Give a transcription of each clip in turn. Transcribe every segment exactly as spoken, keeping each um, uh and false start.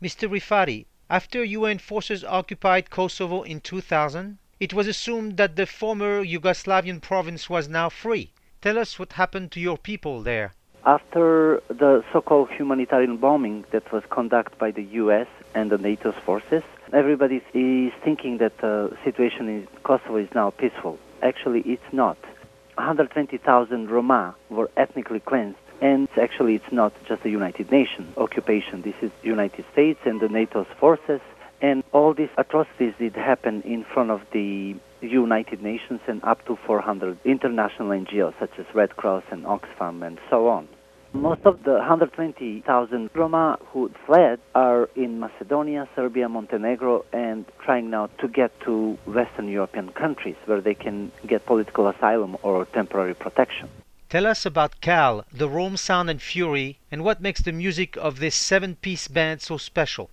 Mister Rifati, after U N forces occupied Kosovo in two thousand, it was assumed that the former Yugoslavian province was now free. Tell us what happened to your people there. After the so-called humanitarian bombing that was conducted by the U S and the NATO's forces, everybody is thinking that the situation in Kosovo is now peaceful. Actually, it's not. one hundred twenty thousand Roma were ethnically cleansed, and actually it's not just the United Nations occupation. This is the United States and the NATO's forces, and all these atrocities did happen in front of the United Nations and up to four hundred international N G Os such as Red Cross and Oxfam and so on. Most of the one hundred twenty thousand Roma who fled are in Macedonia, Serbia, Montenegro, and trying now to get to Western European countries where they can get political asylum or temporary protection. Tell us about Cal, the Rome Sound and Fury, and what makes the music of this seven-piece band so special.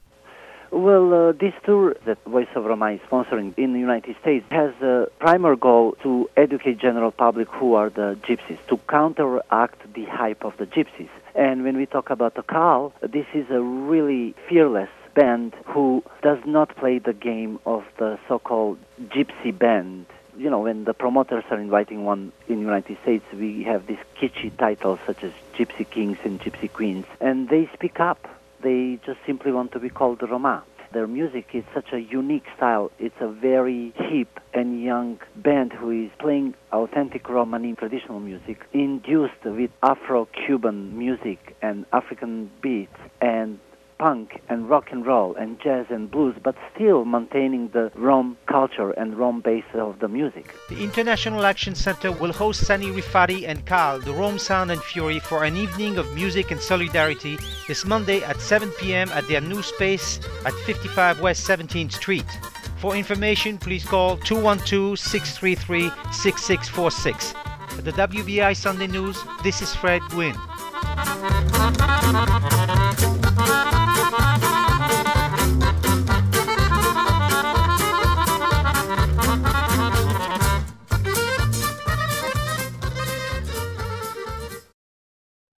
Well, uh, this tour that Voice of Roma is sponsoring in the United States has a primary goal to educate general public who are the gypsies, to counteract the hype of the gypsies. And when we talk about the Cal, this is a really fearless band who does not play the game of the so-called gypsy band. You know, when the promoters are inviting one in the United States, we have these kitschy titles such as Gypsy Kings and Gypsy Queens, and they speak up. They just simply want to be called the Roma. Their music is such a unique style. It's a very hip and young band who is playing authentic Romani traditional music, induced with Afro-Cuban music and African beats and punk and rock and roll and jazz and blues, but still maintaining the Rom culture and Rom base of the music. The International Action Center will host Sani Rifati and Cal, the Rome Sound and Fury, for an evening of music and solidarity this Monday at seven p.m. at their new space at fifty-five West seventeenth Street. For information, please call two one two, six three three, six six four six. For the W B I Sunday News, this is Fred Gwynn.